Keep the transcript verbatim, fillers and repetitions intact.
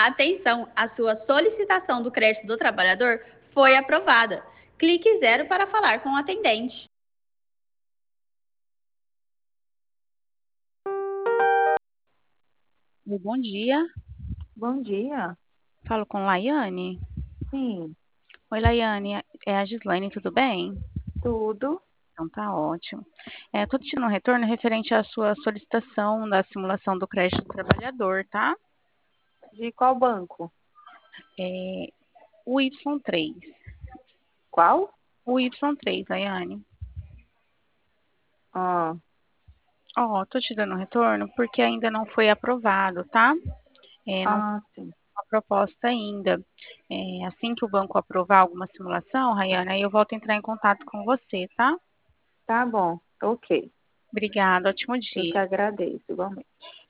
Atenção, a sua solicitação do crédito do trabalhador foi aprovada. Clique zero para falar com o atendente. Bom dia, Bom dia. falo com Laiane. Sim, Oi, Laiane, é a Gislaine, tudo bem? tudo. Então tá ótimo. É, tô te dando um retorno referente à sua solicitação da simulação do crédito do trabalhador, tá? De qual banco? É, o Y três. Qual? O Y três, Laiane. Ah, Ó, tô te dando um retorno porque ainda não foi aprovado, tá? É, não foi ah, sim. uma proposta ainda. É, assim que o banco aprovar alguma simulação, Rayane, aí eu volto a entrar em contato com você, tá? Tá bom. Ok. Obrigada, ótimo Eu que dia. agradeço, igualmente.